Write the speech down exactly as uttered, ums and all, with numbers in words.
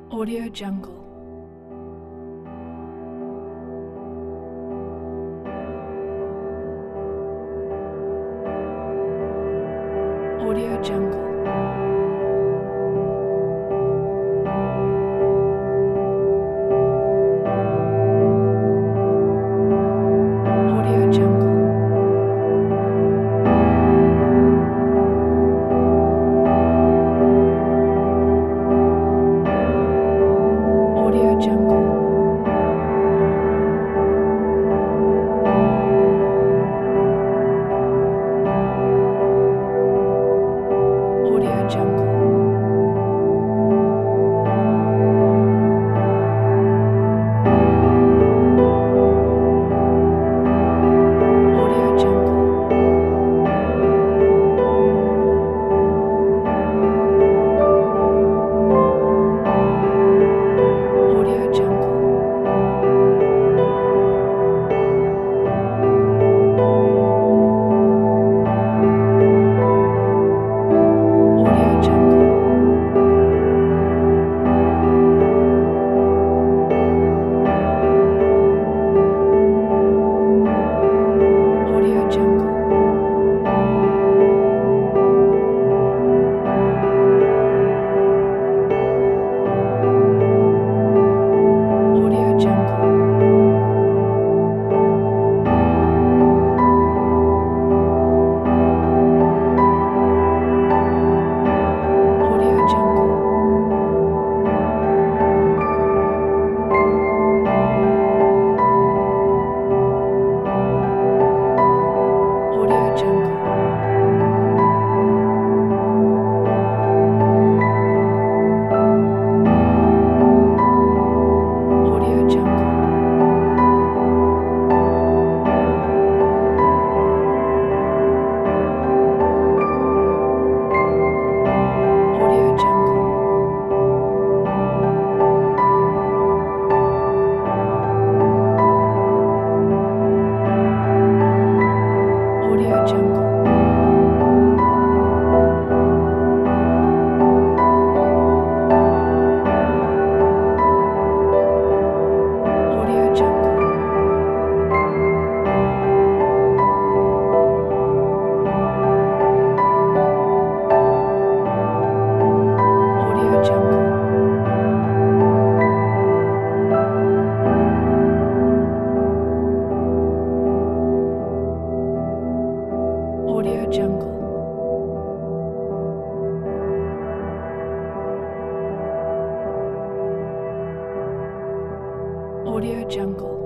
Audio Jungle. Audio Jungle. Audio Jungle. Audio Jungle. Audio Jungle. Audio Jungle. Audio Jungle. Audio Jungle. Audio Jungle. Audio Jungle. Audio Jungle. Audio Jungle. Audio Jungle. Audio Jungle. Audio Jungle. Audio Jungle. Audio Jungle. Audio Jungle. Audio Jungle.